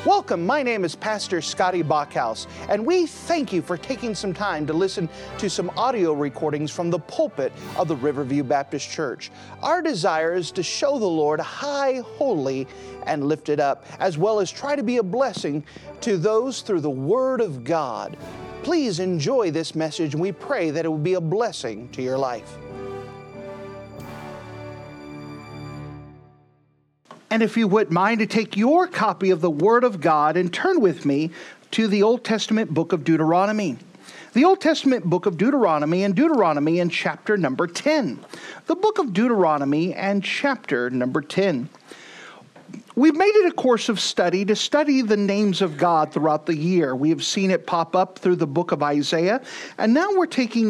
Welcome, my name is Pastor Scotty Bachhaus, and we thank you for taking some time to listen to some audio recordings from the pulpit of the Riverview Baptist Church. Our desire is to show the Lord high, holy, and lifted up, as well as try to be a blessing to those through the Word of God. Please enjoy this message, and we pray that it will be a blessing to your life. And if you wouldn't mind to take your copy of the Word of God and turn with me to the Old Testament book of Deuteronomy. The Old Testament book of Deuteronomy in chapter number 10. The book of Deuteronomy and chapter number 10. We've made it a course of study to study the names of God throughout the year. We have seen it pop up through the book of Isaiah, and now we're taking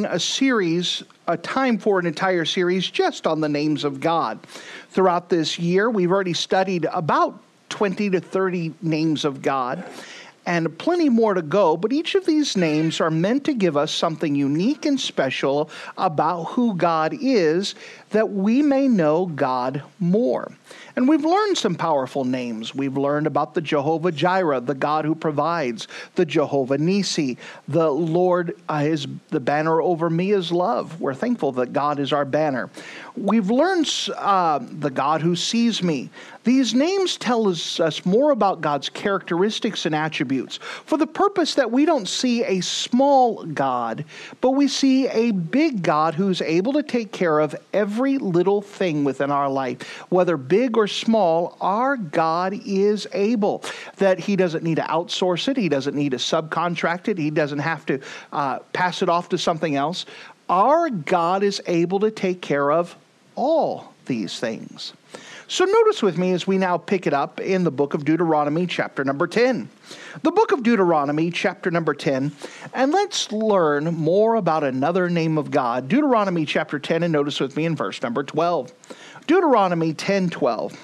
a time for an entire series just on the names of God. Throughout this year, we've already studied about 20 to 30 names of God, and plenty more to go, but each of these names are meant to give us something unique and special about who God is, that we may know God more. And we've learned some powerful names. We've learned about the Jehovah Jireh, the God who provides, the Jehovah Nisi, the Lord, the banner over me is love. We're thankful that God is our banner. We've learned the God who sees me. These names tell us more about God's characteristics and attributes for the purpose that we don't see a small God, but we see a big God who's able to take care of every little thing within our life. Whether big or small, our God is able. That He doesn't need to outsource it. He doesn't need to subcontract it. He doesn't have to pass it off to something else. Our God is able to take care of all these things. So notice with me as we now pick it up in the book of Deuteronomy, chapter number 10. The book of Deuteronomy, chapter number 10, and let's learn more about another name of God. Deuteronomy chapter 10, and notice with me in verse number 12. Deuteronomy 10:12.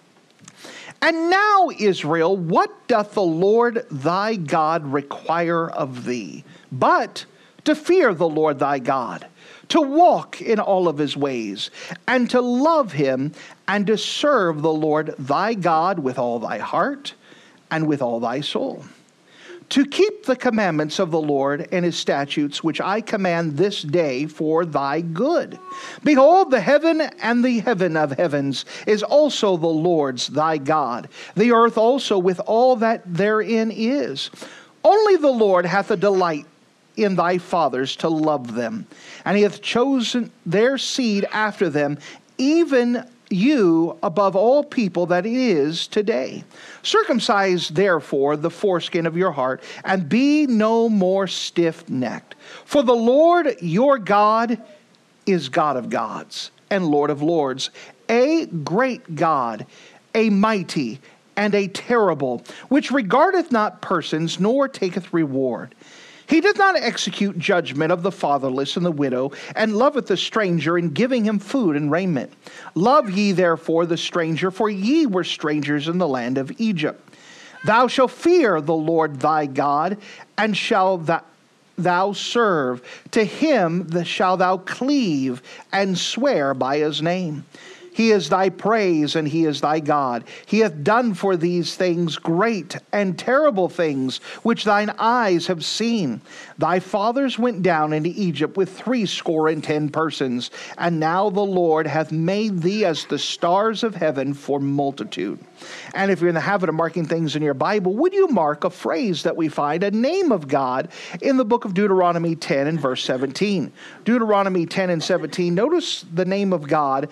And now, Israel, what doth the Lord thy God require of thee, but to fear the Lord thy God, to walk in all of his ways, and to love him, and to serve the Lord thy God with all thy heart and with all thy soul, to keep the commandments of the Lord and his statutes, which I command this day for thy good. Behold, the heaven and the heaven of heavens is also the Lord's thy God, the earth also with all that therein is. Only the Lord hath a delight in thy fathers to love them, and he hath chosen their seed after them, even you above all people that it is today. Circumcise therefore the foreskin of your heart, and be no more stiff-necked. For the Lord your God is God of gods and Lord of lords, a great God, a mighty and a terrible, which regardeth not persons, nor taketh reward. He doth not execute judgment of the fatherless and the widow, and loveth the stranger, in giving him food and raiment. Love ye therefore the stranger, for ye were strangers in the land of Egypt. Thou shalt fear the Lord thy God, and shalt thou serve. To him shalt thou cleave, and swear by his name. He is thy praise, and he is thy God. He hath done for these things great and terrible things, which thine eyes have seen. Thy fathers went down into Egypt with 70 persons, and now the Lord hath made thee as the stars of heaven for multitude. And if you're in the habit of marking things in your Bible, would you mark a phrase that we find, a name of God, in the book of Deuteronomy 10 and verse 17. Deuteronomy 10 and 17, notice the name of God,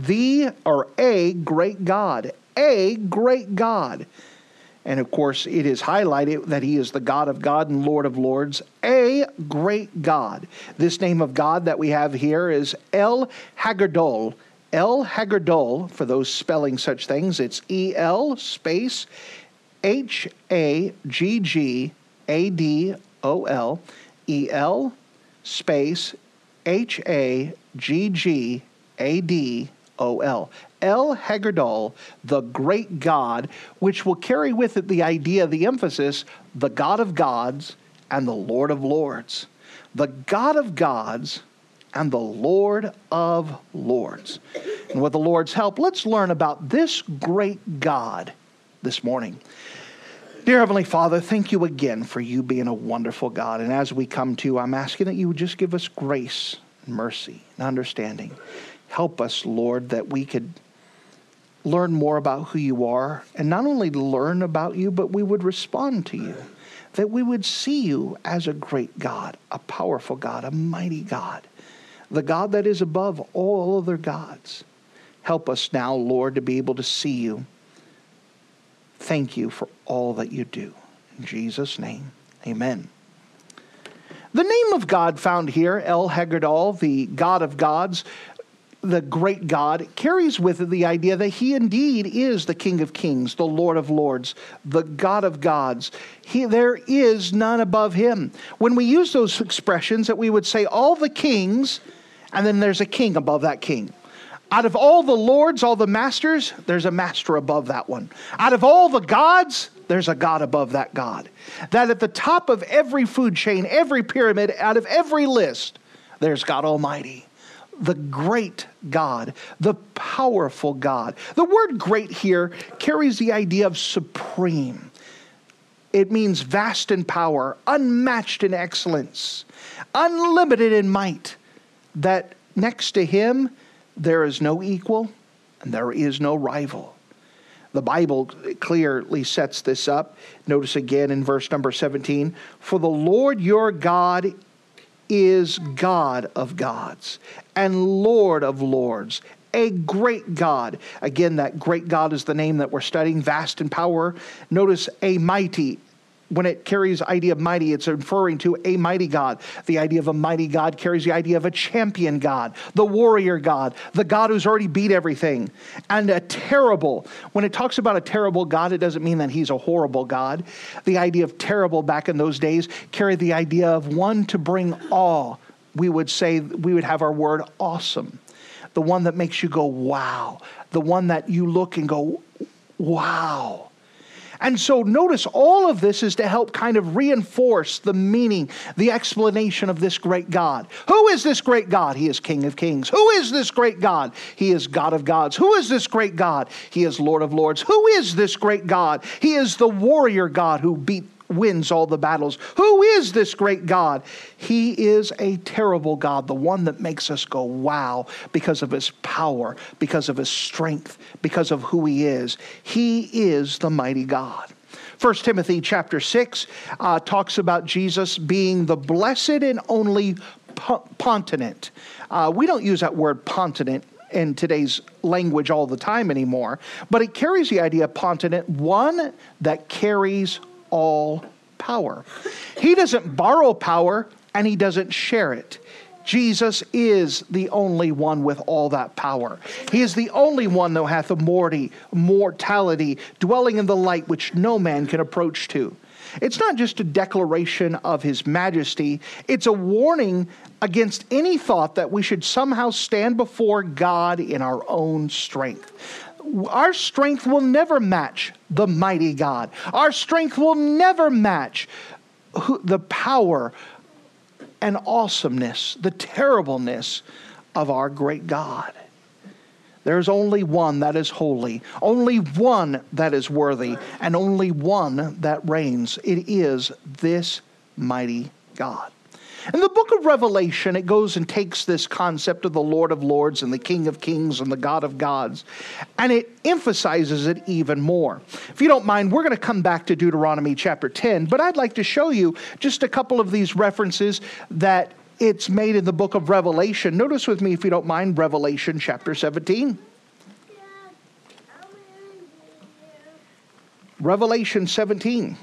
a great God, a great God. And of course, it is highlighted that he is the God of God and Lord of lords, a great God. This name of God that we have here is El Haggardol. El Haggardol, for those spelling such things, it's E-L space H-A-G-G-A-D-O-L, E-L space H-A-G-G-A-D-O-L. El Haggardol, the great God, which will carry with it the idea, the emphasis, the God of gods and the Lord of lords. The God of gods and the Lord of lords. And with the Lord's help, let's learn about this great God this morning. Dear Heavenly Father, thank you again for you being a wonderful God. And as we come to, I'm asking that you would just give us grace, mercy, and understanding. Help us, Lord, that we could learn more about who you are. And not only learn about you, but we would respond to you. That we would see you as a great God, a powerful God, a mighty God. The God that is above all other gods. Help us now, Lord, to be able to see you. Thank you for all that you do. In Jesus' name, amen. The name of God found here, El Haggadol, the God of gods, the great God, carries with it the idea that he indeed is the King of kings, the Lord of lords, the God of gods. There is none above him. When we use those expressions, that we would say all the kings, and then there's a king above that king. Out of all the lords, all the masters, there's a master above that one. Out of all the gods, there's a God above that God. That at the top of every food chain, every pyramid, out of every list, there's God Almighty. The great God, the powerful God. The word great here carries the idea of supreme. It means vast in power, unmatched in excellence, unlimited in might. That next to him, there is no equal, and there is no rival. The Bible clearly sets this up. Notice again in verse number 17, for the Lord your God is God of gods and Lord of lords, a great God. Again, that great God is the name that we're studying, vast in power. Notice a mighty. When it carries the idea of mighty, it's referring to a mighty God. The idea of a mighty God carries the idea of a champion God, the warrior God, the God who's already beat everything. And a terrible, when it talks about a terrible God, it doesn't mean that he's a horrible God. The idea of terrible back in those days carried the idea of one to bring awe. We would have our word awesome. The one that makes you go, wow. The one that you look and go, wow. And so notice all of this is to help kind of reinforce the meaning, the explanation of this great God. Who is this great God? He is King of kings. Who is this great God? He is God of gods. Who is this great God? He is Lord of lords. Who is this great God? He is the warrior God who wins all the battles. Who is this great God? He is a terrible God, the one that makes us go, wow, because of his power, because of his strength, because of who he is. He is the mighty God. 1 Timothy chapter 6 talks about Jesus being the blessed and only Pontinent. We don't use that word Pontinent in today's language all the time anymore, but it carries the idea of Pontinent, one that carries all power. He doesn't borrow power and he doesn't share it. Jesus is the only one with all that power. He is the only one that hath mortality, dwelling in the light which no man can approach to. It's not just a declaration of his majesty. It's a warning against any thought that we should somehow stand before God in our own strength. Our strength will never match the mighty God. Our strength will never match the power and awesomeness, the terribleness of our great God. There's only one that is holy, only one that is worthy, and only one that reigns. It is this mighty God. In the book of Revelation, it goes and takes this concept of the Lord of lords and the King of kings and the God of gods, and it emphasizes it even more. If you don't mind, we're going to come back to Deuteronomy chapter 10, but I'd like to show you just a couple of these references that it's made in the book of Revelation. Notice with me, if you don't mind, Revelation chapter 17. Revelation 17.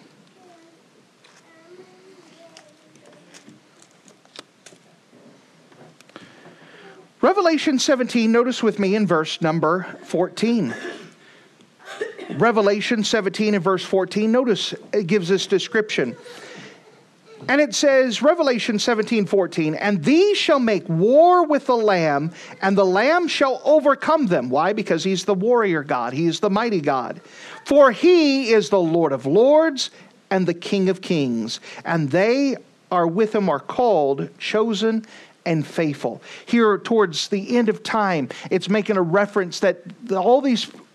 Revelation 17, notice with me in verse number 14. Revelation 17 and verse 14, notice it gives this description. And it says, Revelation 17:14, and these shall make war with the Lamb, and the Lamb shall overcome them. Why? Because he's the warrior God. He is the mighty God. For he is the Lord of lords and the King of kings. And they are with him are called, chosen, and faithful. Here towards the end of time, it's making a reference that all these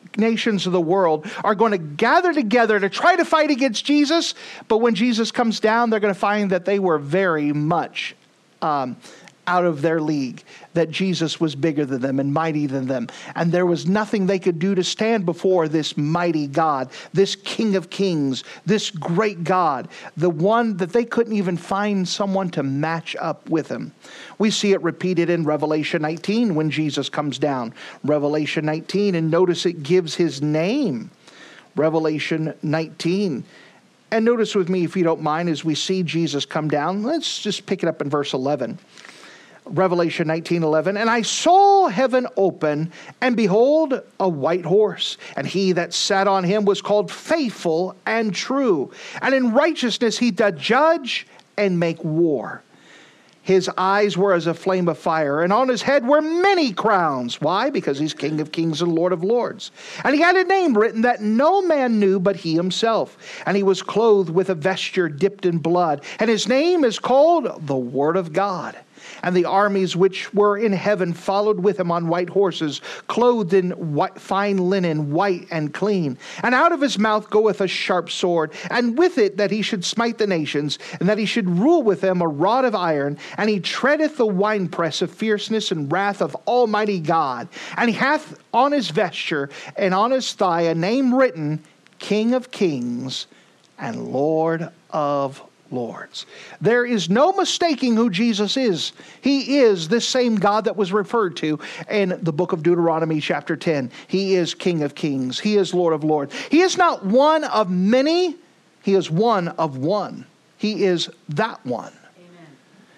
nations of the world are going to gather together to try to fight against Jesus. But when Jesus comes down, they're going to find that they were very much out of their league, that Jesus was bigger than them and mighty than them. And there was nothing they could do to stand before this mighty God, this King of Kings, this great God, the one that they couldn't even find someone to match up with him. We see it repeated in Revelation 19 when Jesus comes down. Revelation 19, and notice it gives his name. Revelation 19. And notice with me, if you don't mind, as we see Jesus come down, let's just pick it up in verse 11. Revelation 19:11, and I saw heaven open, and behold, a white horse, and he that sat on him was called Faithful and True, and in righteousness he doth judge and make war. His eyes were as a flame of fire, and on his head were many crowns. Why? Because he's King of Kings and Lord of Lords. And he had a name written that no man knew but he himself. And he was clothed with a vesture dipped in blood. And his name is called the Word of God. And the armies which were in heaven followed with him on white horses, clothed in fine linen, white and clean. And out of his mouth goeth a sharp sword, and with it that he should smite the nations, and that he should rule with them a rod of iron. And he treadeth the winepress of fierceness and wrath of Almighty God. And he hath on his vesture and on his thigh a name written, King of Kings and Lord of Lords. There is no mistaking who Jesus is. He is this same God that was referred to in the book of Deuteronomy chapter 10. He is King of Kings. He is Lord of Lords. He is not one of many. He is one of one. He is that one. Amen.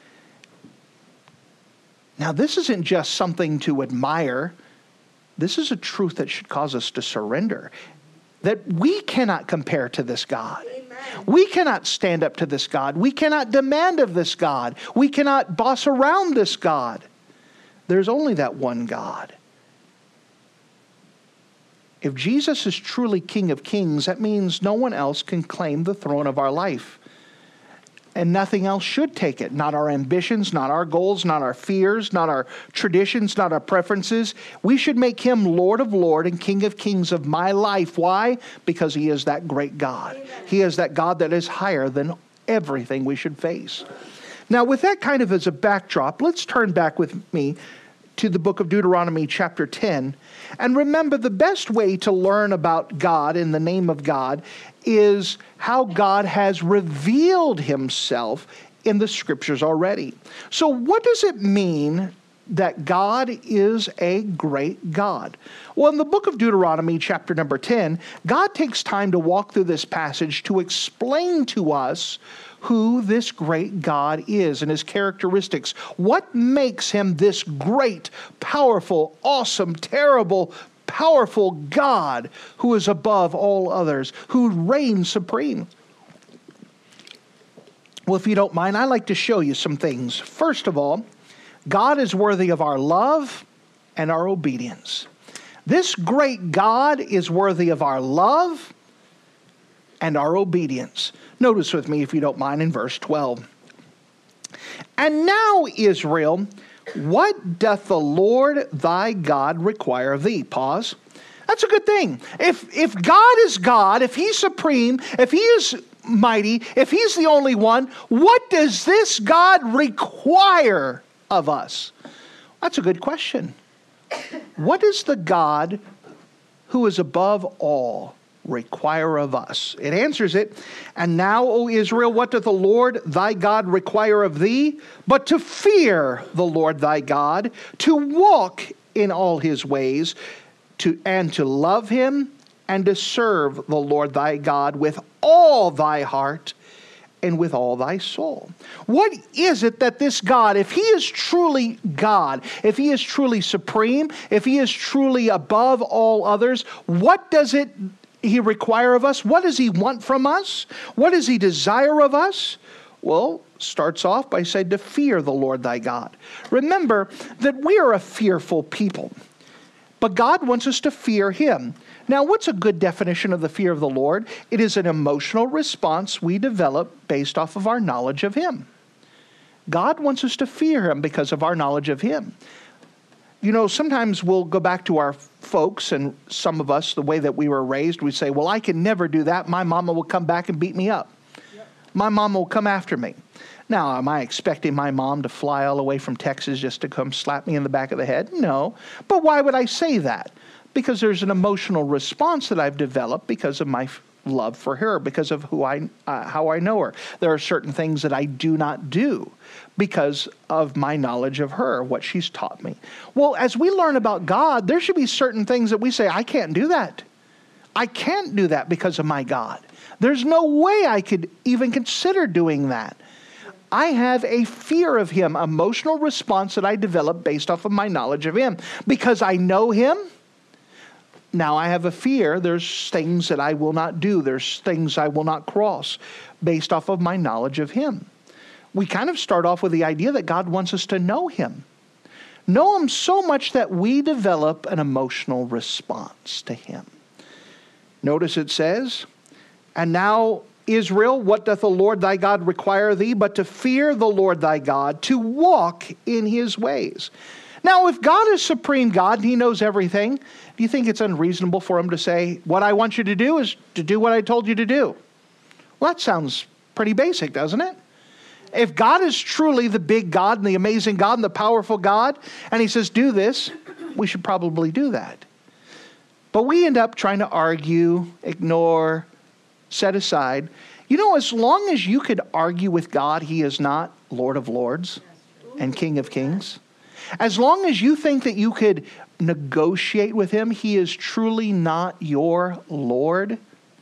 Now, this isn't just something to admire. This is a truth that should cause us to surrender. That we cannot compare to this God. We cannot stand up to this God. We cannot demand of this God. We cannot boss around this God. There's only that one God. If Jesus is truly King of Kings, that means no one else can claim the throne of our life. And nothing else should take it. Not our ambitions, not our goals, not our fears, not our traditions, not our preferences. We should make him Lord of Lords and King of Kings of my life. Why? Because he is that great God. Amen. He is that God that is higher than everything we should face. Now, with that kind of as a backdrop, let's turn back with me to the book of Deuteronomy chapter 10. And remember, the best way to learn about God in the name of God is how God has revealed himself in the scriptures already. So what does it mean that God is a great God? Well, in the book of Deuteronomy chapter number 10, God takes time to walk through this passage to explain to us who this great God is and his characteristics. What makes him this great, powerful, awesome, terrible, powerful God who is above all others, who reigns supreme? Well, if you don't mind, I'd like to show you some things. First of all, God is worthy of our love and our obedience. This great God is worthy of our love and our obedience. Notice with me, if you don't mind, in verse 12. And now, Israel, what doth the Lord thy God require of thee? Pause. That's a good thing. If God is God, if he's supreme, if he is mighty, if he's the only one, what does this God require of us? That's a good question. What does the God who is above all require of us? It answers it. And now, O Israel, what doth the Lord thy God require of thee? But to fear the Lord thy God, to walk in all his ways, and to love him, and to serve the Lord thy God with all thy heart and with all thy soul. What is it that this God, if he is truly God, if he is truly supreme, if he is truly above all others, what does he require of us? What does he want from us? What does he desire of us? Well, starts off by saying to fear the Lord thy God. Remember that we are a fearful people, but God wants us to fear him. Now, what's a good definition of the fear of the Lord? It is an emotional response we develop based off of our knowledge of him. God wants us to fear him because of our knowledge of him. Sometimes we'll go back to our folks, and some of us, the way that we were raised, we say, well, I can never do that. My mama will come back and beat me up. Yep. My mama will come after me. Now, am I expecting my mom to fly all the way from Texas just to come slap me in the back of the head? No. But why would I say that? Because there's an emotional response that I've developed because of my love for her, because of how I know her. There are certain things that I do not do because of my knowledge of her, what she's taught me. Well, as we learn about God, there should be certain things that we say, I can't do that. I can't do that because of my God. There's no way I could even consider doing that. I have a fear of him, emotional response that I develop based off of my knowledge of him. Because I know him, now I have a fear. There's things that I will not do. There's things I will not cross based off of my knowledge of him. We kind of start off with the idea that God wants us to know him. Know him so much that we develop an emotional response to him. Notice it says, and now Israel, what doth the Lord thy God require thee, but to fear the Lord thy God, to walk in his ways. Now, if God is supreme God and he knows everything, do you think it's unreasonable for him to say, what I want you to do is to do what I told you to do? Well, that sounds pretty basic, doesn't it? If God is truly the big God and the amazing God and the powerful God, and he says, do this, we should probably do that. But we end up trying to argue, ignore, set aside. As long as you could argue with God, he is not Lord of Lords and King of Kings. As long as you think that you could negotiate with him, he is truly not your Lord.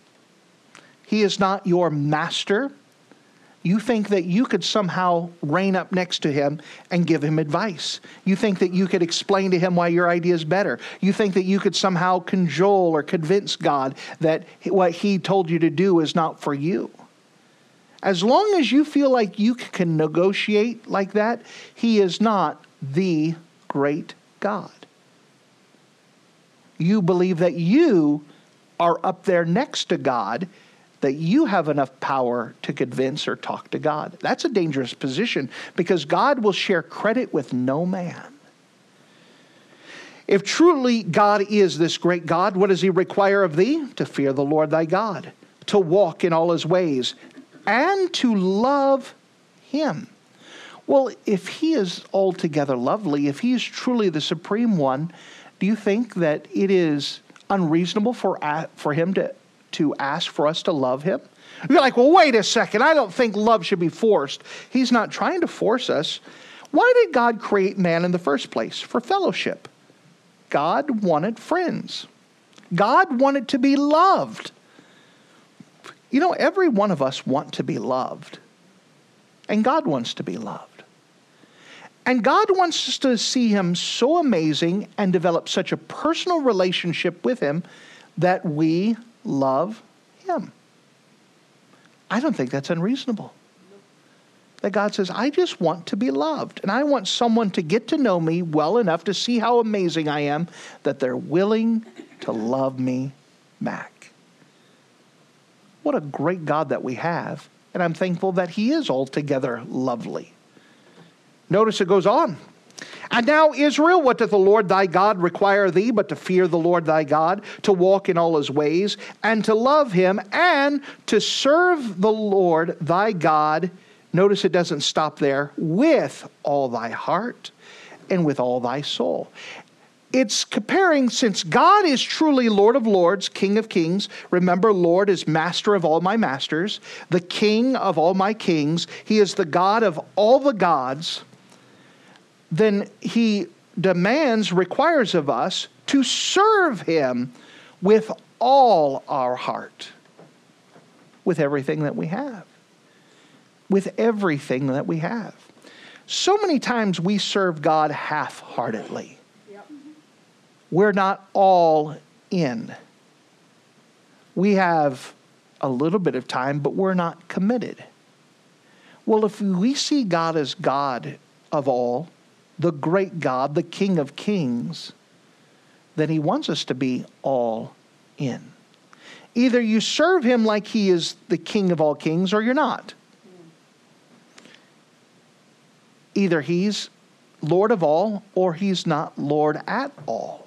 He is not your master. You think that you could somehow reign up next to him and give him advice. You think that you could explain to him why your idea is better. You think that you could somehow cajole or convince God that what he told you to do is not for you. As long as you feel like you can negotiate like that, he is not the great God. You believe that you are up there next to God, that you have enough power to convince or talk to God. That's a dangerous position because God will share credit with no man. If truly God is this great God, what does he require of thee? To fear the Lord thy God, to walk in all his ways, and to love him. Well, if he is altogether lovely, if he is truly the supreme one, do you think that it is unreasonable for him to ask for us to love him? You're like, well, wait a second. I don't think love should be forced. He's not trying to force us. Why did God create man in the first place? For fellowship. God wanted friends. God wanted to be loved. Every one of us want to be loved. And God wants to be loved. And God wants us to see him so amazing and develop such a personal relationship with him that we love him. I don't think that's unreasonable. That God says, I just want to be loved. And I want someone to get to know me well enough to see how amazing I am that they're willing to love me back. What a great God that we have. And I'm thankful that he is altogether lovely. Notice it goes on. And now, Israel, what doth the Lord thy God require thee, but to fear the Lord thy God, to walk in all his ways, and to love him, and to serve the Lord thy God. Notice it doesn't stop there. With all thy heart and with all thy soul. It's comparing, since God is truly Lord of Lords, King of Kings. Remember, Lord is master of all my masters, the King of all my kings. He is the God of all the gods. Then he requires of us to serve him with all our heart, with everything that we have. With everything that we have. So many times we serve God half-heartedly. Yep. We're not all in. We have a little bit of time, but we're not committed. Well, if we see God as God of all, the great God, the King of Kings, then he wants us to be all in. Either you serve him like he is the King of all kings, or you're not. Either he's Lord of all, or he's not Lord at all.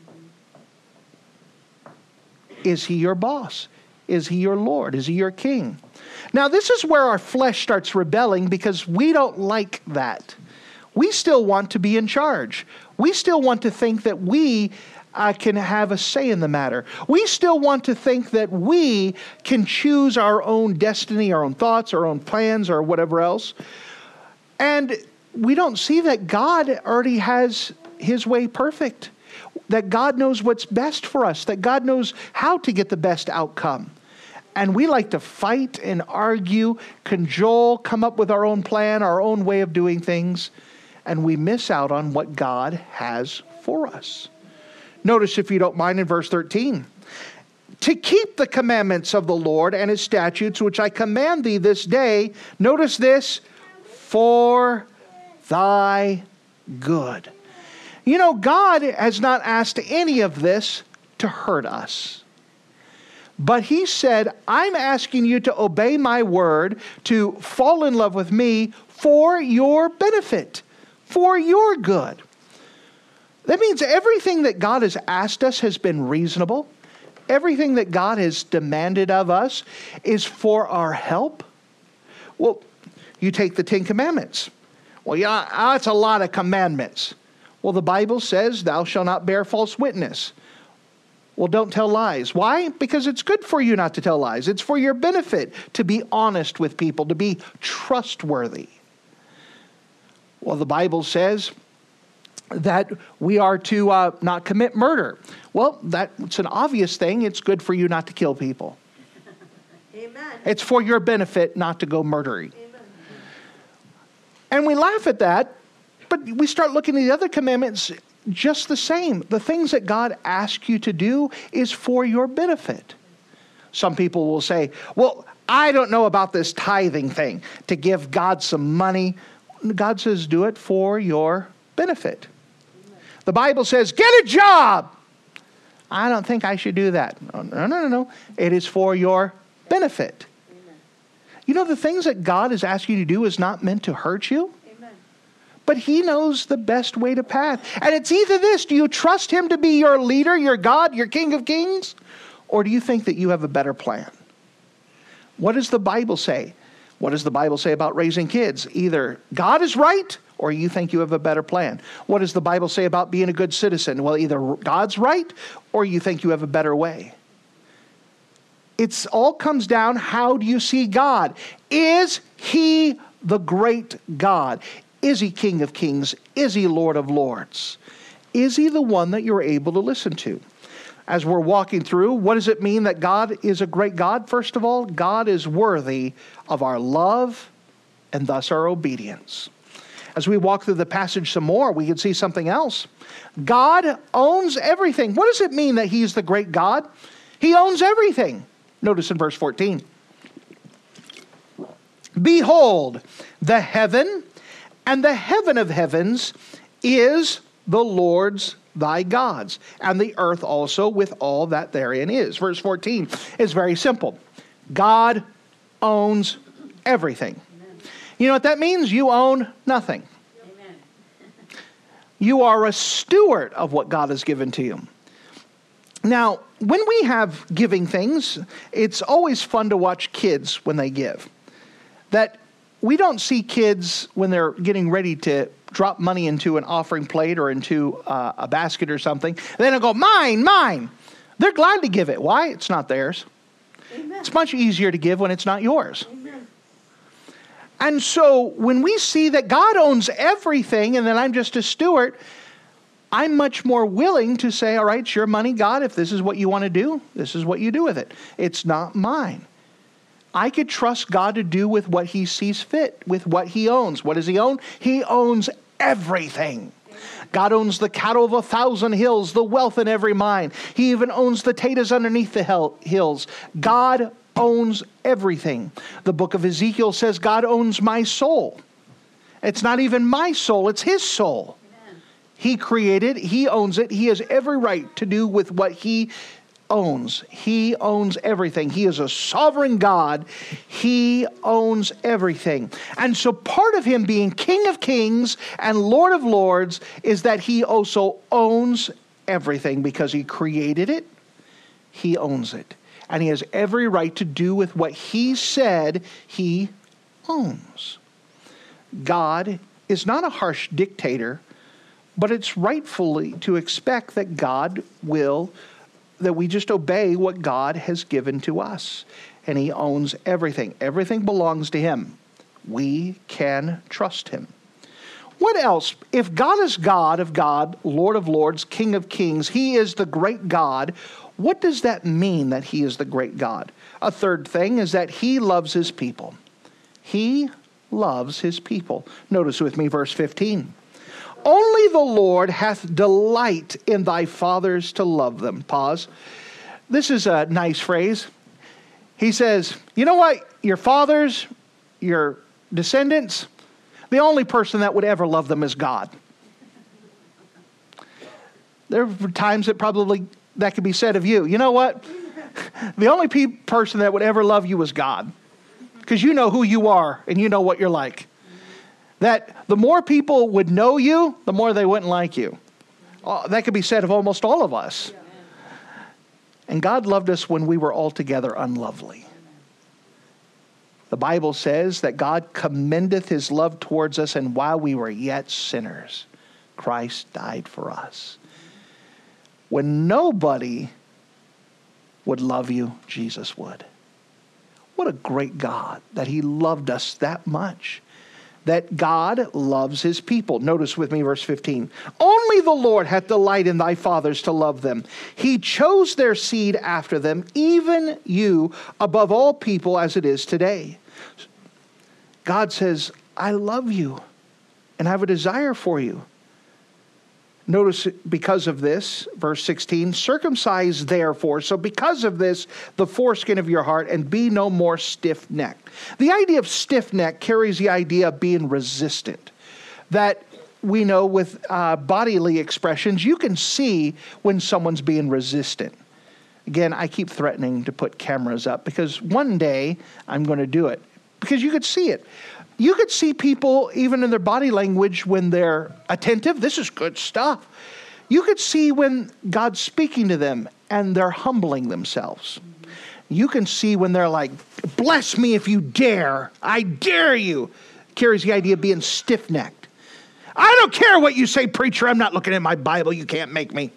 Is he your boss? Is he your Lord? Is he your king? Now, this is where our flesh starts rebelling, because we don't like that. We still want to be in charge. We still want to think that we can have a say in the matter. We still want to think that we can choose our own destiny, our own thoughts, our own plans, or whatever else. And we don't see that God already has his way perfect. That God knows what's best for us. That God knows how to get the best outcome. And we like to fight and argue, cajole, come up with our own plan, our own way of doing things. And we miss out on what God has for us. Notice, if you don't mind, in verse 13. To keep the commandments of the Lord and his statutes, which I command thee this day. Notice this. For thy good. You know, God has not asked any of this to hurt us. But he said, I'm asking you to obey my word, to fall in love with me for your benefit, for your good. That means everything that God has asked us has been reasonable. Everything that God has demanded of us is for our help. Well, you take the 10 Commandments. Well, yeah, that's a lot of commandments. Well, the Bible says, thou shalt not bear false witness. Well, don't tell lies. Why? Because it's good for you not to tell lies. It's for your benefit to be honest with people, to be trustworthy. Well, the Bible says that we are to not commit murder. Well, that's an obvious thing. It's good for you not to kill people. Amen. It's for your benefit not to go murdering. Amen. And we laugh at that, but we start looking at the other commandments just the same. The things that God asks you to do is for your benefit. Some people will say, well, I don't know about this tithing thing, to give God some money. God says, do it for your benefit. The Bible says, get a job. I don't think I should do that. No. It is for your benefit. Amen. You know, the things that God is asking you to do is not meant to hurt you. Amen. But he knows the best way to path. And it's either this: do you trust him to be your leader, your God, your King of Kings? Or do you think that you have a better plan? What does the Bible say? What does the Bible say about raising kids? Either God is right, or you think you have a better plan. What does the Bible say about being a good citizen? Well, either God's right, or you think you have a better way. It's all comes down, how do you see God? Is he the great God? Is he King of Kings? Is he Lord of Lords? Is he the one that you're able to listen to? As we're walking through, what does it mean that God is a great God? First of all, God is worthy of our love and thus our obedience. As we walk through the passage some more, we can see something else. God owns everything. What does it mean that he's the great God? He owns everything. Notice in verse 14. Behold, the heaven and the heaven of heavens is the Lord's thy God's, and the earth also with all that therein is. Verse 14 is very simple. God owns everything. Amen. You know what that means? You own nothing. Amen. You are a steward of what God has given to you. Now, when we have giving things, it's always fun to watch kids when they give. That we don't see kids when they're getting ready to drop money into an offering plate or into a basket or something. Then they'll go, mine, mine. They're glad to give it. Why? It's not theirs. Amen. It's much easier to give when it's not yours. Amen. And so when we see that God owns everything and that I'm just a steward, I'm much more willing to say, all right, it's your money, God. If this is what you want to do, this is what you do with it. It's not mine. I could trust God to do with what he sees fit, with what he owns. What does he own? He owns everything. God owns the cattle of 1,000 hills, the wealth in every mine. He even owns the taters underneath the hills. God owns everything. The book of Ezekiel says God owns my soul. It's not even my soul, it's his soul. Amen. He created, he owns it. He has every right to do with what he owns. He owns everything. He is a sovereign God. He owns everything. And so part of him being King of Kings and Lord of Lords is that he also owns everything because he created it. He owns it. And he has every right to do with what he said he owns. God is not a harsh dictator, but it's rightfully to expect that that we just obey what God has given to us. And he owns everything. Everything belongs to him. We can trust him. What else? If God is God of God, Lord of Lords, King of Kings, he is the great God. What does that mean that he is the great God? A third thing is that he loves his people. He loves his people. Notice with me verse 15. Only the Lord hath delight in thy fathers to love them. Pause. This is a nice phrase. He says, you know what? Your fathers, your descendants, the only person that would ever love them is God. There are times that could be said of you. You know what? The only person that would ever love you is God. Because you know who you are and you know what you're like. That the more people would know you, the more they wouldn't like you. That could be said of almost all of us. And God loved us when we were altogether unlovely. The Bible says that God commendeth his love towards us, and while we were yet sinners, Christ died for us. When nobody would love you, Jesus would. What a great God that he loved us that much. That God loves his people. Notice with me verse 15. Only the Lord hath delight in thy fathers to love them. He chose their seed after them, even you above all people as it is today. God says, I love you and I have a desire for you. Notice because of this, verse 16, circumcise therefore, so because of this, the foreskin of your heart, and be no more stiff-necked. The idea of stiff-necked carries the idea of being resistant. That we know with bodily expressions, you can see when someone's being resistant. Again, I keep threatening to put cameras up because one day I'm going to do it. Because you could see it. You could see people, even in their body language, when they're attentive. This is good stuff. You could see when God's speaking to them and they're humbling themselves. You can see when they're like, bless me if you dare. I dare you. Carries the idea of being stiff-necked. I don't care what you say, preacher. I'm not looking at my Bible. You can't make me.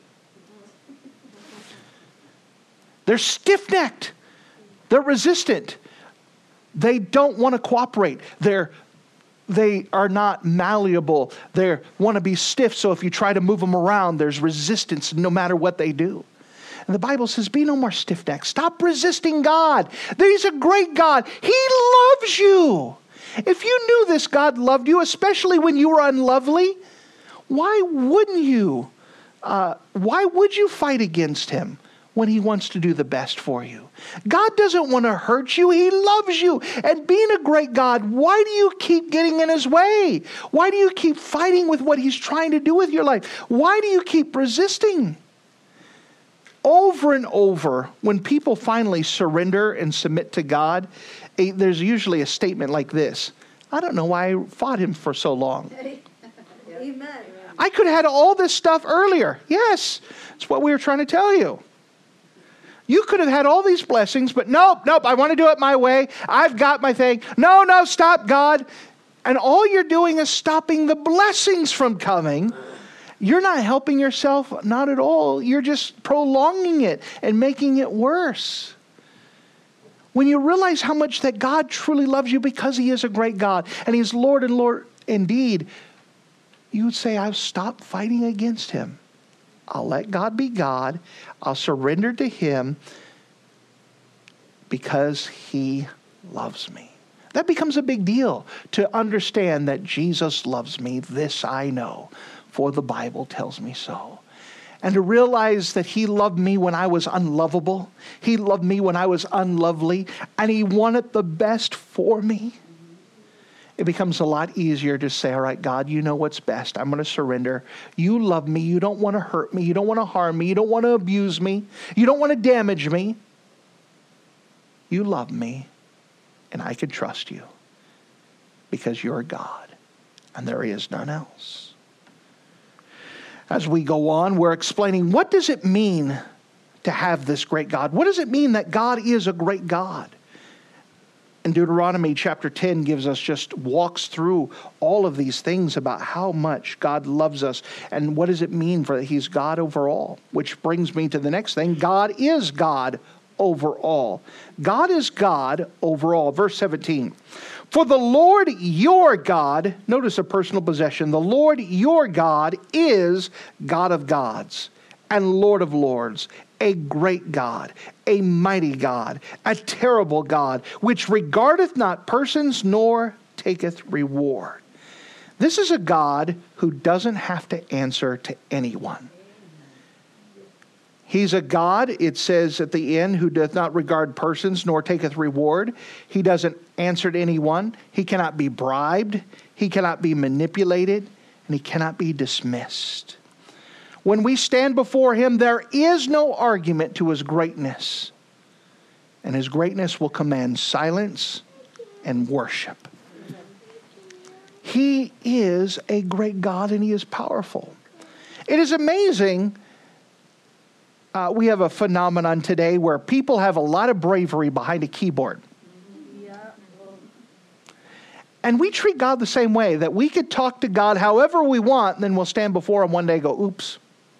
They're stiff-necked. They're resistant. They don't want to cooperate. They are not malleable. They want to be stiff, so if you try to move them around, there's resistance no matter what they do. And the Bible says, be no more stiff-necked. Stop resisting God. He's a great God. He loves you. If you knew this God loved you, especially when you were unlovely, why wouldn't you? Why would you fight against him when he wants to do the best for you? God doesn't want to hurt you. He loves you. And being a great God, why do you keep getting in his way? Why do you keep fighting with what he's trying to do with your life? Why do you keep resisting? Over and over, when people finally surrender and submit to God, there's usually a statement like this: I don't know why I fought him for so long. Amen. I could have had all this stuff earlier. Yes, it's what we were trying to tell you. You could have had all these blessings, but nope, I want to do it my way. I've got my thing. No, stop, God. And all you're doing is stopping the blessings from coming. You're not helping yourself, not at all. You're just prolonging it and making it worse. When you realize how much that God truly loves you because he is a great God and he's Lord and Lord indeed, you would say, I've stopped fighting against him. I'll let God be God. I'll surrender to him because he loves me. That becomes a big deal to understand that Jesus loves me. This I know, for the Bible tells me so. And to realize that he loved me when I was unlovable. He loved me when I was unlovely. And he wanted the best for me. it becomes a lot easier to say, all right, God, you know what's best. I'm going to surrender. You love me. You don't want to hurt me. You don't want to harm me. You don't want to abuse me. You don't want to damage me. You love me, and I can trust you because you're God, and there is none else. As we go on, we're explaining, what does it mean to have this great God? What does it mean that God is a great God? And Deuteronomy chapter 10 walks through all of these things about how much God loves us and what does it mean for that He's God over all. Which brings me to the next thing. God is God over all. God is God over all. Verse 17. For the Lord your God, notice a personal possession, the Lord your God is God of gods and Lord of lords, a great God, a mighty God, a terrible God, which regardeth not persons nor taketh reward. This is a God who doesn't have to answer to anyone. He's a God, it says at the end, who doth not regard persons nor taketh reward. He doesn't answer to anyone. He cannot be bribed. He cannot be manipulated. And he cannot be dismissed. When we stand before Him, there is no argument to His greatness. And His greatness will command silence and worship. He is a great God and He is powerful. It is amazing. We have a phenomenon today where people have a lot of bravery behind a keyboard. And we treat God the same way, that we could talk to God however we want, and then we'll stand before Him one day and go, oops.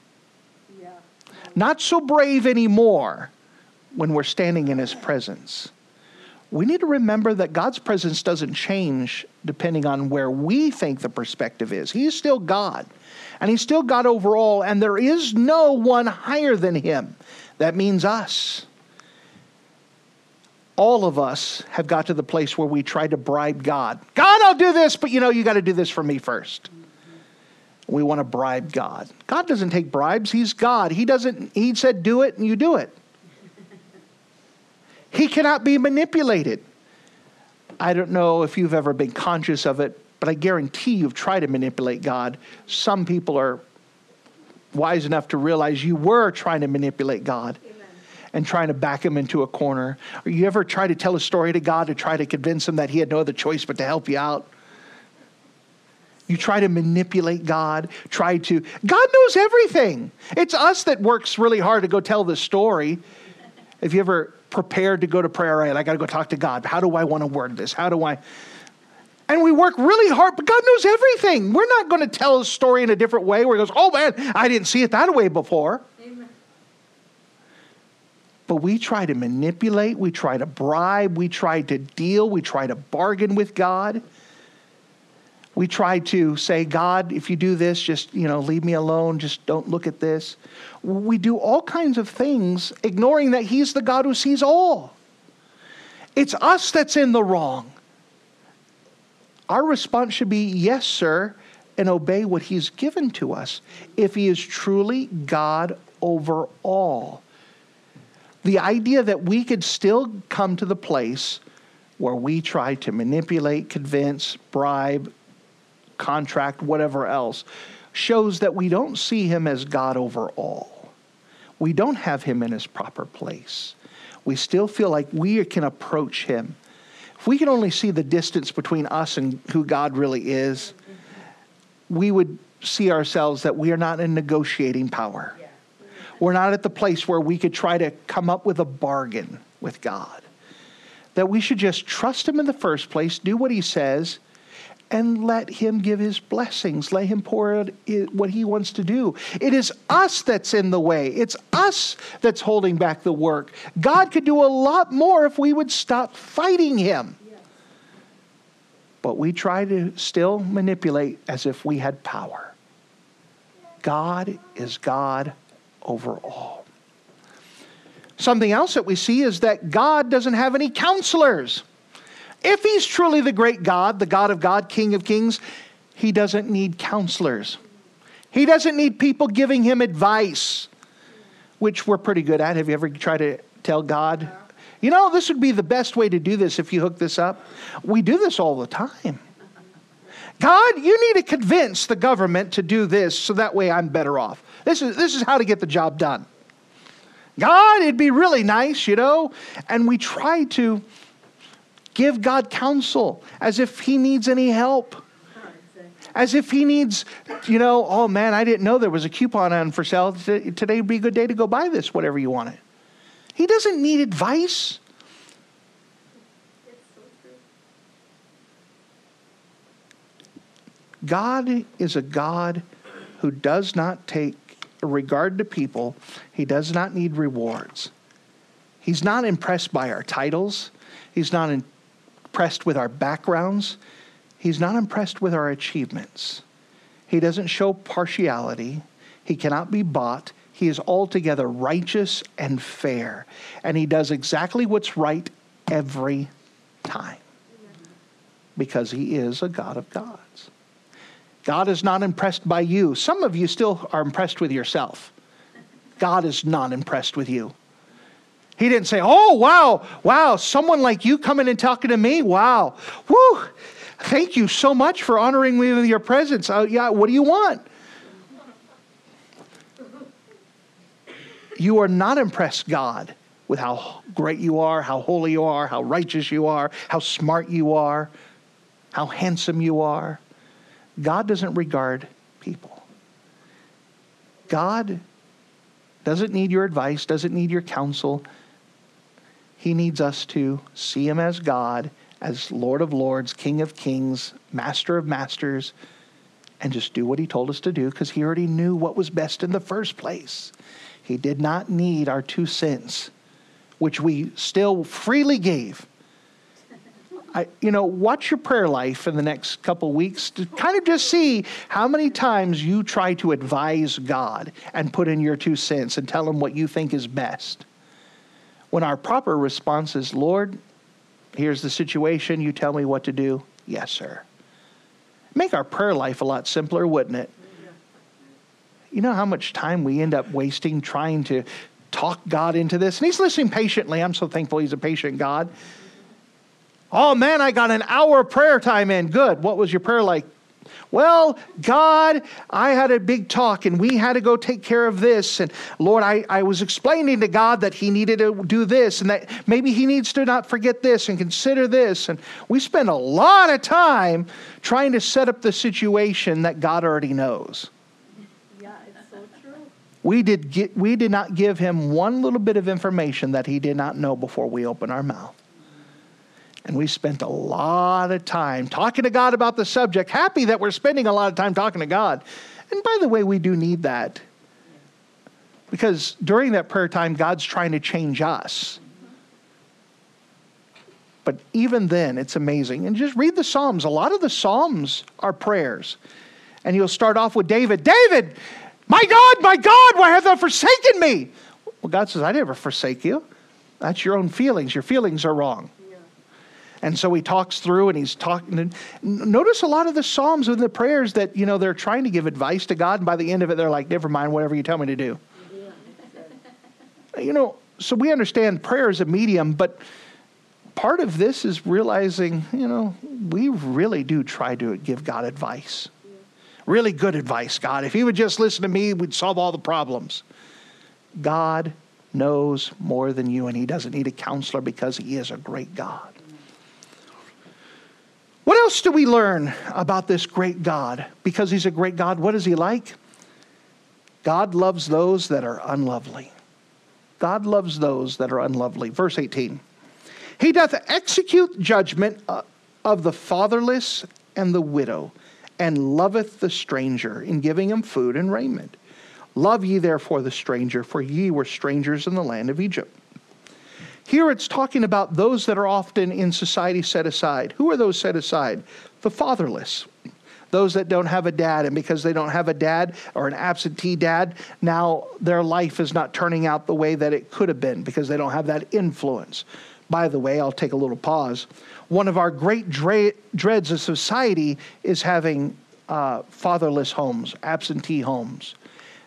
Not so brave anymore when we're standing in His presence. We need to remember that God's presence doesn't change depending on where we think the perspective is. He is still God. And He's still God over all. And there is no one higher than Him. That means us. All of us have got to the place where we try to bribe God. God, I'll do this, but you got to do this for me first. We want to bribe God. God doesn't take bribes. He's God. He said do it and you do it. He cannot be manipulated. I don't know if you've ever been conscious of it, but I guarantee you've tried to manipulate God. Some people are wise enough to realize you were trying to manipulate God. Amen. And trying to back Him into a corner. Or you ever try to tell a story to God to try to convince Him that He had no other choice but to help you out? You try to manipulate God, God knows everything. It's us that works really hard to go tell this story. Have you ever prepared to go to prayer? Right, I got to go talk to God. How do I want to word this? And we work really hard, but God knows everything. We're not going to tell a story in a different way where He goes, oh man, I didn't see it that way before. Amen. But we try to manipulate, we try to bribe, we try to deal, we try to bargain with God. We try to say, God, if you do this, just, leave me alone. Just don't look at this. We do all kinds of things, ignoring that He's the God who sees all. It's us that's in the wrong. Our response should be, yes, sir, and obey what He's given to us. If He is truly God over all. The idea that we could still come to the place where we try to manipulate, convince, bribe, contract, whatever else, shows that we don't see Him as God over all. We don't have Him in His proper place. We still feel like we can approach Him. If we can only see the distance between us and who God really is, we would see ourselves that we are not in negotiating power. We're not at the place where we could try to come up with a bargain with God. That we should just trust Him in the first place, do what He says, and let Him give His blessings. Let Him pour out what He wants to do. It is us that's in the way. It's us that's holding back the work. God could do a lot more if we would stop fighting Him. Yes. But we try to still manipulate as if we had power. God is God over all. Something else that we see is that God doesn't have any counselors. If He's truly the great God, the God of God, King of kings, He doesn't need counselors. He doesn't need people giving Him advice, which we're pretty good at. Have you ever tried to tell God, this would be the best way to do this if you hook this up? We do this all the time. God, you need to convince the government to do this so that way I'm better off. This is how to get the job done. God, it'd be really nice, And we try to give God counsel as if he needs any help. As if he needs, oh man, I didn't know there was a coupon on for sale. Today would be a good day to go buy this, whatever you wanted. He doesn't need advice. God is a God who does not take regard to people. He does not need rewards. He's not impressed by our titles. He's not impressed with our backgrounds. He's not impressed with our achievements. He doesn't show partiality. He cannot be bought. He is altogether righteous and fair. And he does exactly what's right every time. Because he is a God of gods. God is not impressed by you. Some of you still are impressed with yourself. God is not impressed with you. He didn't say, oh, wow, someone like you coming and talking to me? Wow. Woo. Thank you so much for honoring me with your presence. Yeah, what do you want? You are not impressed, God, with how great you are, how holy you are, how righteous you are, how smart you are, how handsome you are. God doesn't regard people. God doesn't need your advice, doesn't need your counsel. He needs us to see him as God, as Lord of Lords, King of Kings, Master of Masters, and just do what he told us to do because he already knew what was best in the first place. He did not need our 2 cents, which we still freely gave. Watch your prayer life in the next couple weeks to kind of just see how many times you try to advise God and put in your 2 cents and tell him what you think is best. When our proper response is, Lord, here's the situation. You tell me what to do. Yes, sir. Make our prayer life a lot simpler, wouldn't it? You know how much time we end up wasting trying to talk God into this? And he's listening patiently. I'm so thankful he's a patient God. Oh, man, I got an hour of prayer time in. Good. What was your prayer like? Well, God, I had a big talk and we had to go take care of this. And Lord, I was explaining to God that he needed to do this and that maybe he needs to not forget this and consider this. And we spend a lot of time trying to set up the situation that God already knows. Yeah, it's so true. We did not give him one little bit of information that he did not know before we opened our mouth. And we spent a lot of time talking to God about the subject, happy that we're spending a lot of time talking to God. And by the way, we do need that. Because during that prayer time, God's trying to change us. But even then, it's amazing. And just read the Psalms. A lot of the Psalms are prayers. And you'll start off with David. David, my God, why have thou forsaken me? Well, God says, I never forsake you. That's your own feelings. Your feelings are wrong. And so he talks through and he's talking. Notice a lot of the Psalms and the prayers that, they're trying to give advice to God. And by the end of it, they're like, never mind, whatever you tell me to do. So we understand prayer is a medium, but part of this is realizing, we really do try to give God advice. Really good advice, God. If he would just listen to me, we'd solve all the problems. God knows more than you, and he doesn't need a counselor because he is a great God. What else do we learn about this great God? Because he's a great God, what is he like? God loves those that are unlovely. God loves those that are unlovely. Verse 18. He doth execute judgment of the fatherless and the widow, and loveth the stranger in giving him food and raiment. Love ye therefore the stranger, for ye were strangers in the land of Egypt. Here it's talking about those that are often in society set aside. Who are those set aside? The fatherless. Those that don't have a dad, and because they don't have a dad or an absentee dad, now their life is not turning out the way that it could have been because they don't have that influence. By the way, I'll take a little pause. One of our great dreads of society is having fatherless homes, absentee homes.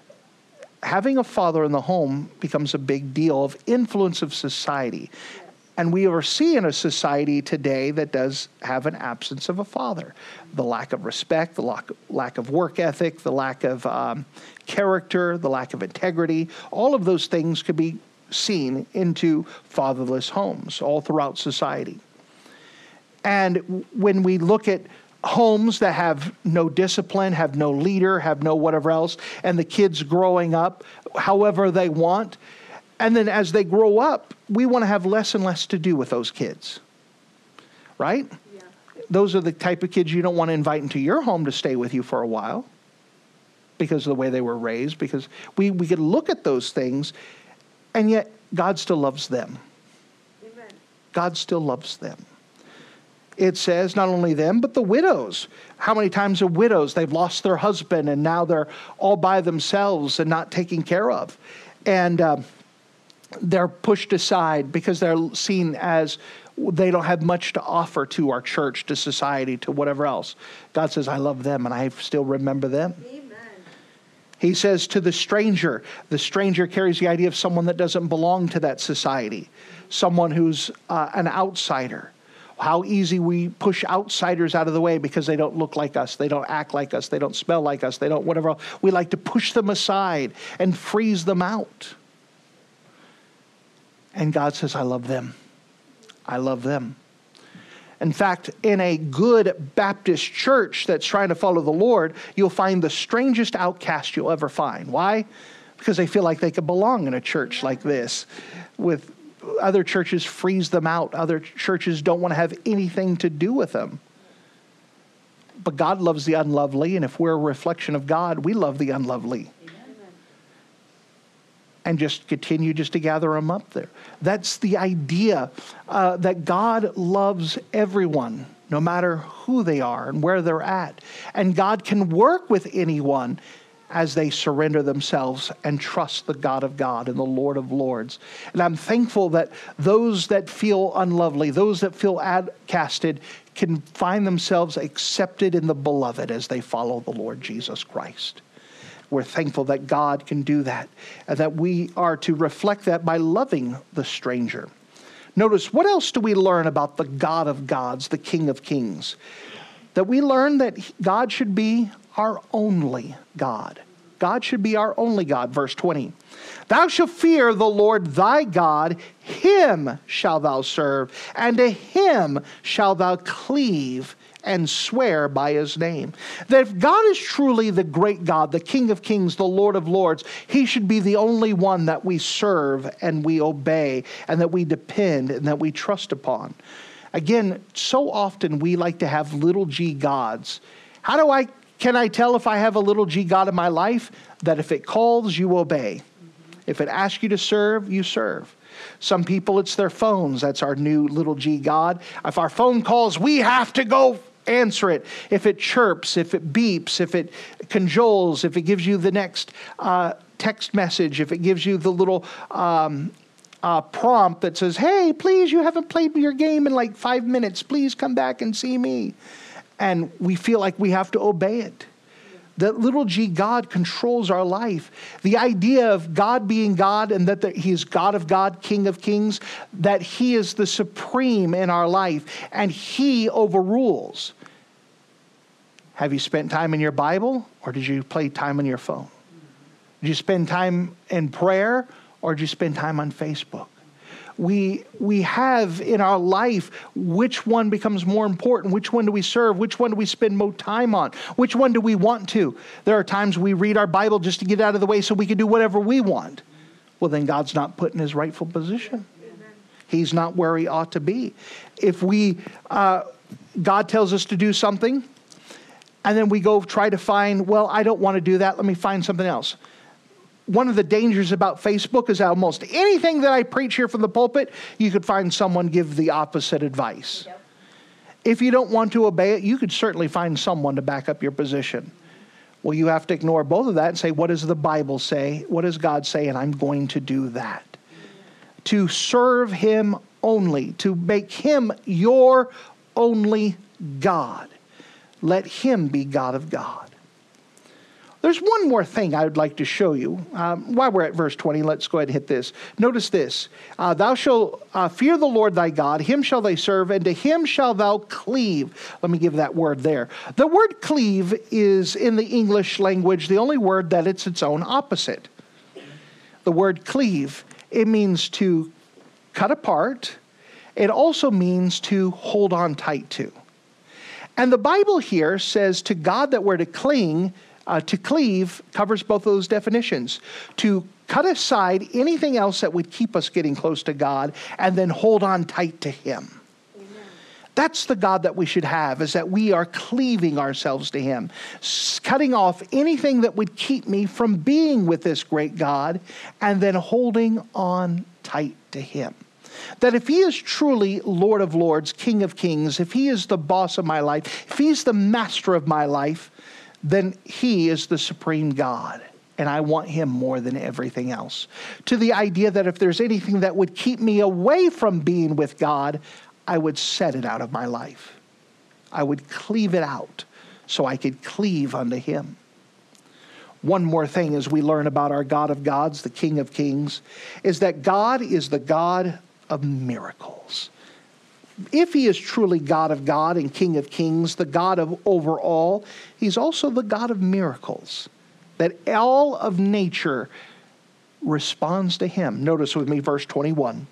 Having a father in the home becomes a big deal of influence of society. And we are seeing a society today that does have an absence of a father. The lack of respect, the lack of work ethic, the lack of character, the lack of integrity. All of those things could be seen into fatherless homes all throughout society. And when we look at homes that have no discipline, have no leader, have no whatever else, and the kids growing up however they want, and then as they grow up, we want to have less and less to do with those kids. Right? Yeah. Those are the type of kids you don't want to invite into your home to stay with you for a while because of the way they were raised, because we could look at those things, and yet God still loves them. Amen. God still loves them. It says not only them, but the widows. How many times are widows? They've lost their husband, and now they're all by themselves and not taken care of. And they're pushed aside because they're seen as they don't have much to offer to our church, to society, to whatever else. God says, I love them, and I still remember them. Amen. He says to the stranger carries the idea of someone that doesn't belong to that society, someone who's an outsider. How easy we push outsiders out of the way because they don't look like us, they don't act like us, they don't smell like us, they don't whatever else. We like to push them aside and freeze them out. And God says, I love them. I love them. In fact, in a good Baptist church that's trying to follow the Lord, you'll find the strangest outcast you'll ever find. Why? Because they feel like they could belong in a church like this. With other churches freeze them out. Other churches don't want to have anything to do with them. But God loves the unlovely, and if we're a reflection of God, we love the unlovely. And just continue just to gather them up there. That's the idea that God loves everyone, no matter who they are and where they're at. And God can work with anyone as they surrender themselves and trust the God of God and the Lord of Lords. And I'm thankful that those that feel unlovely, those that feel outcasted, can find themselves accepted in the beloved as they follow the Lord Jesus Christ. We're thankful that God can do that, and that we are to reflect that by loving the stranger. Notice, what else do we learn about the God of gods, the King of kings? That we learn that God should be our only God. God should be our only God. Verse 20. Thou shalt fear the Lord thy God, him shalt thou serve, and to him shalt thou cleave and swear by his name. That if God is truly the great God, the King of kings, the Lord of lords, he should be the only one that we serve and we obey and that we depend and that we trust upon. Again, so often we like to have little g gods. Can I tell if I have a little g God in my life? That if it calls, you obey. If it asks you to serve, you serve. Some people, it's their phones. That's our new little g God. If our phone calls, we have to go answer it. If it chirps, if it beeps, if it cajoles, if it gives you the next text message, if it gives you the little prompt that says, hey, please, you haven't played your game in like 5 minutes. Please come back and see me. And we feel like we have to obey it. That little g God controls our life. The idea of God being God and that he's God of God, King of kings, that he is the supreme in our life and he overrules. Have you spent time in your Bible, or did you play time on your phone? Did you spend time in prayer, or did you spend time on Facebook? We have in our life, which one becomes more important? Which one do we serve? Which one do we spend more time on? Which one do we want to? There are times we read our Bible just to get out of the way so we can do whatever we want. Well, then God's not put in his rightful position. He's not where he ought to be. If God tells us to do something, and then we go try to find, well, I don't want to do that. Let me find something else. One of the dangers about Facebook is almost anything that I preach here from the pulpit, you could find someone give the opposite advice. Yep. If you don't want to obey it, you could certainly find someone to back up your position. Well, you have to ignore both of that and say, what does the Bible say? What does God say? And I'm going to do that. To serve him only, to make him your only God. Let him be God of God. There's one more thing I would like to show you. While we're at verse 20, let's go ahead and hit this. Notice this. Thou shalt fear the Lord thy God, him shall they serve, and to him shalt thou cleave. Let me give that word there. The word cleave is, in the English language, the only word that it's its own opposite. The word cleave, it means to cut apart. It also means to hold on tight to. And the Bible here says to God that we're to cling. To cleave covers both of those definitions. To cut aside anything else that would keep us getting close to God and then hold on tight to him. Amen. That's the God that we should have, is that we are cleaving ourselves to him. Cutting off anything that would keep me from being with this great God and then holding on tight to him. That if he is truly Lord of Lords, King of Kings, if he is the boss of my life, if he's the master of my life, then he is the supreme God, and I want him more than everything else. To the idea that if there's anything that would keep me away from being with God, I would set it out of my life. I would cleave it out so I could cleave unto him. One more thing as we learn about our God of gods, the King of Kings, is that God is the God of miracles. If he is truly God of God and King of Kings, the God of over all, he's also the God of miracles. That all of nature responds to him. Notice with me verse 21.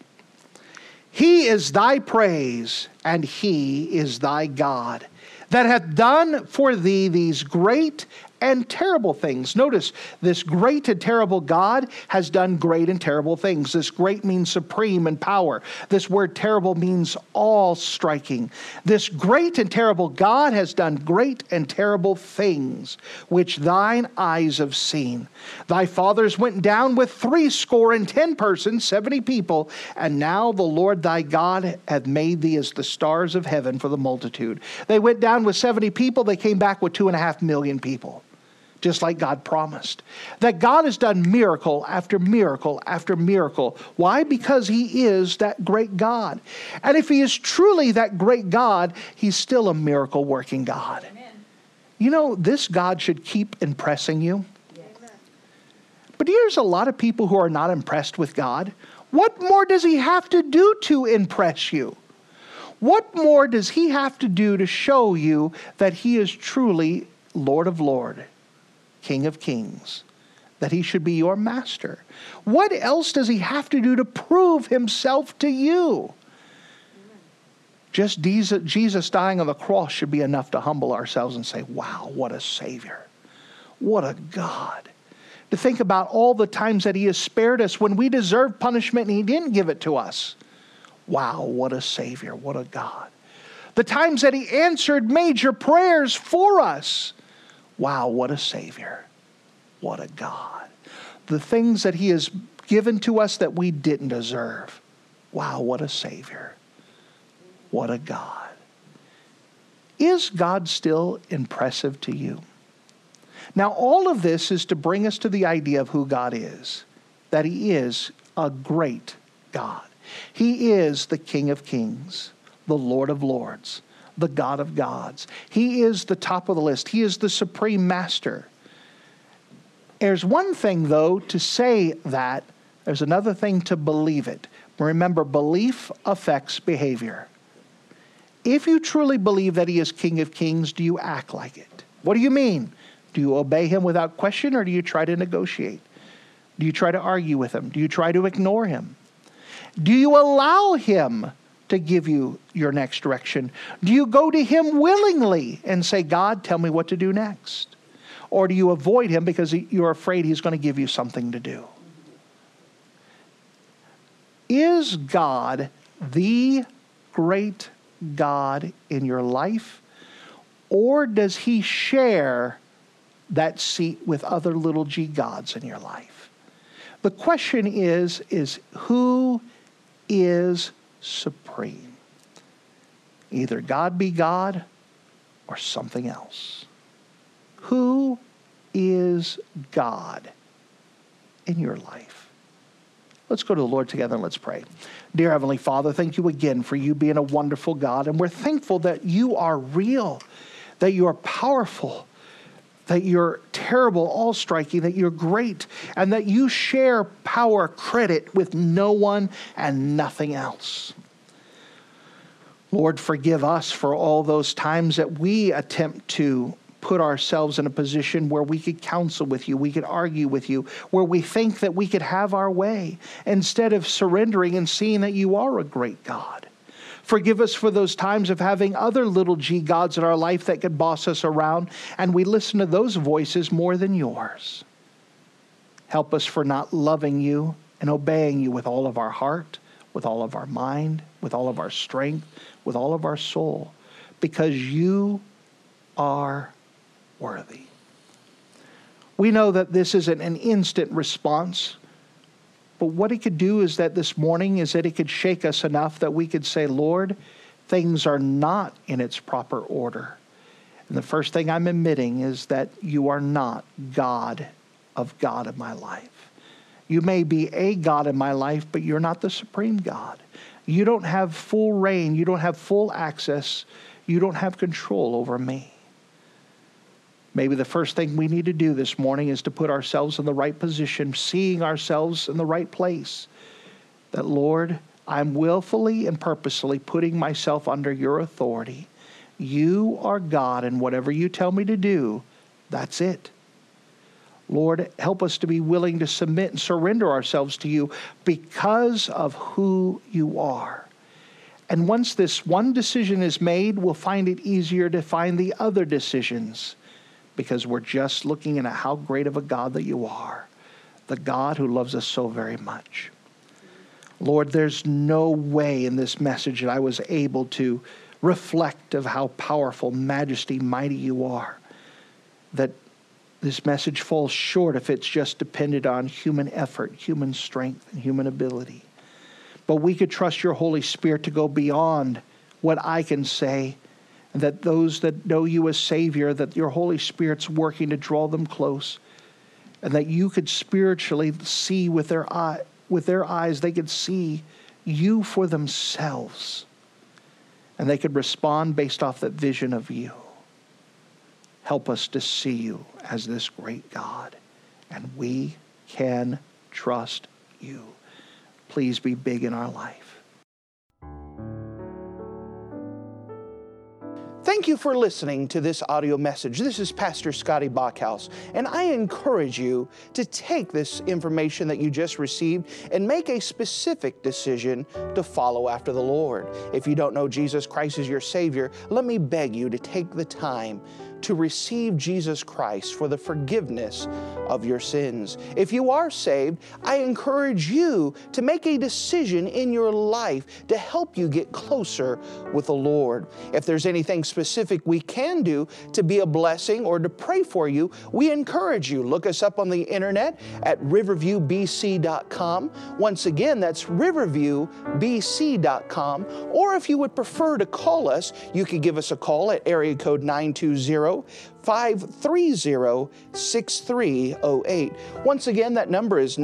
He is thy praise, and he is thy God, that hath done for thee these great and terrible things. Notice, this great and terrible God has done great and terrible things. This great means supreme in power. This word terrible means all-striking. This great and terrible God has done great and terrible things, which thine eyes have seen. Thy fathers went down with 70 persons, 70 people, and now the Lord thy God hath made thee as the stars of heaven for the multitude. They went down with 70 people. They came back with 2.5 million people. Just like God promised. That God has done miracle after miracle after miracle. Why? Because he is that great God. And if he is truly that great God, he's still a miracle working God. Amen. You know, this God should keep impressing you. Yes. But here's a lot of people who are not impressed with God. What more does he have to do to impress you? What more does he have to do to show you that he is truly Lord of Lords, King of Kings, that he should be your master? What else does he have to do to prove himself to you? Just Jesus dying on the cross should be enough to humble ourselves and say, wow, what a Savior. What a God. To think about all the times that he has spared us when we deserved punishment and he didn't give it to us. Wow, what a Savior. What a God. The times that he answered major prayers for us. Wow, what a Savior. What a God. The things that he has given to us that we didn't deserve. Wow, what a Savior. What a God. Is God still impressive to you? Now, all of this is to bring us to the idea of who God is. That he is a great God. He is the King of Kings, the Lord of Lords, the God of gods. He is the top of the list. He is the supreme master. There's one thing, though, to say that. There's another thing to believe it. Remember, belief affects behavior. If you truly believe that he is King of Kings, do you act like it? What do you mean? Do you obey him without question, or do you try to negotiate? Do you try to argue with him? Do you try to ignore him? Do you allow him to give you your next direction? Do you go to him willingly and say, God, tell me what to do next? Or do you avoid him because you're afraid he's going to give you something to do? Is God the great God in your life? Or does he share that seat with other little g gods in your life? The question is who is supreme? Either God be God or something else. Who is God in your life? Let's go to the Lord together and let's pray. Dear Heavenly Father, thank you again for you being a wonderful God. And we're thankful that you are real, that you are powerful, that you're terrible, all-striking, that you're great, and that you share power, credit with no one and nothing else. Lord, forgive us for all those times that we attempt to put ourselves in a position where we could counsel with you, we could argue with you, where we think that we could have our way, instead of surrendering and seeing that you are a great God. Forgive us for those times of having other little g gods in our life that could boss us around, and we listen to those voices more than yours. Help us for not loving you and obeying you with all of our heart, with all of our mind, with all of our strength, with all of our soul, because you are worthy. We know that this isn't an instant response, but what it could do is that this morning is that it could shake us enough that we could say, Lord, things are not in its proper order. And the first thing I'm admitting is that you are not God of my life. You may be a God in my life, but you're not the supreme God. You don't have full reign. You don't have full access. You don't have control over me. Maybe the first thing we need to do this morning is to put ourselves in the right position, seeing ourselves in the right place. That, Lord, I'm willfully and purposely putting myself under your authority. You are God, and whatever you tell me to do, that's it. Lord, help us to be willing to submit and surrender ourselves to you because of who you are. And once this one decision is made, we'll find it easier to find the other decisions, because we're just looking at how great of a God that you are, the God who loves us so very much. Lord, there's no way in this message that I was able to reflect of how powerful, majesty, mighty you are, that this message falls short if it's just dependent on human effort, human strength, and human ability. But we could trust your Holy Spirit to go beyond what I can say, and that those that know you as Savior, that your Holy Spirit's working to draw them close, and that you could spiritually see with their eyes, they could see you for themselves, and they could respond based off that vision of you. Help us to see you as this great God, and we can trust you. Please be big in our life. Thank you for listening to this audio message. This is Pastor Scotty Bachhaus, and I encourage you to take this information that you just received and make a specific decision to follow after the Lord. If you don't know Jesus Christ as your Savior, let me beg you to take the time to receive Jesus Christ for the forgiveness of your sins. If you are saved, I encourage you to make a decision in your life to help you get closer with the Lord. If there's anything specific we can do to be a blessing or to pray for you, we encourage you. Look us up on the internet at riverviewbc.com. Once again, that's riverviewbc.com. Or if you would prefer to call us, you could give us a call at area code 920-530-6308. Once again, that number is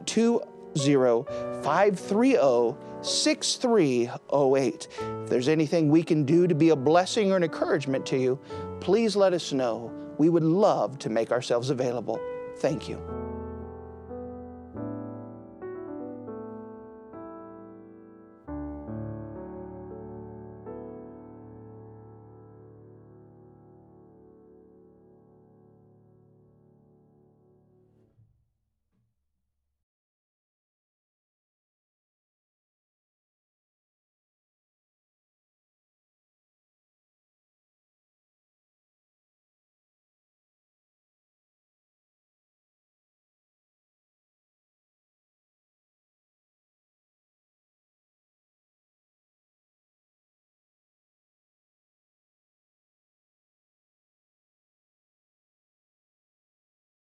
920-530-6308. If there's anything we can do to be a blessing or an encouragement to you, please let us know. We would love to make ourselves available. Thank you.